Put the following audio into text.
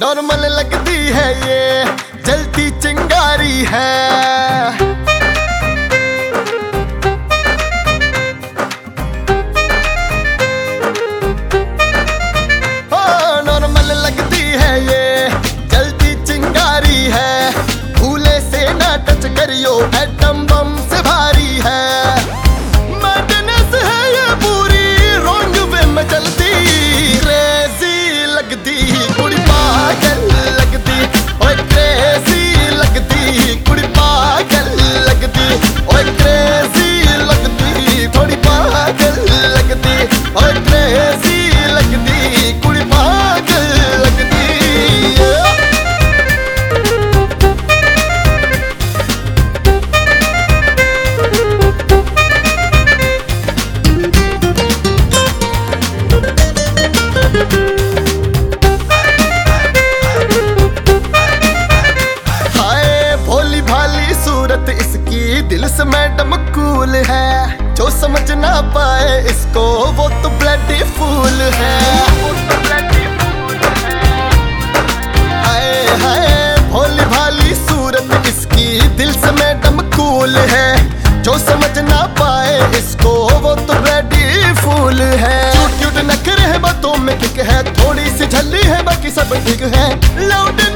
Normal लगती है ये, जलती चिंगारी है। नॉर्मल लगती है ये, जलती चिंगारी है। भूले से ना टच करियो, एटम बम से भारी है। मैडनेस है ये पूरी, रॉन्ग वे में चलती, क्रेजी लगती, कुड़ी पागल लगती, ओए क्रेजी लगती, कुड़ी पागल लगती, ओए क्रेजी लगती, थोड़ी पागल लगती, ओए क्रेजी लगती, कुड़ी पागल लगती। सूरत इसकी दिल से मैडम कूल है, जो समझ ना पाए इसको वो तो ब्लडी फूल है। हाय हाय भोली भाली सूरत इसकी दिल से मैडम कूल है, जो समझ ना पाए इसको वो तो ब्लडी फूल है। क्यूट क्यूट नखरे है, बातों में किक है, थोड़ी सी झल्ली है, बाकी सब ठीक है। लाउड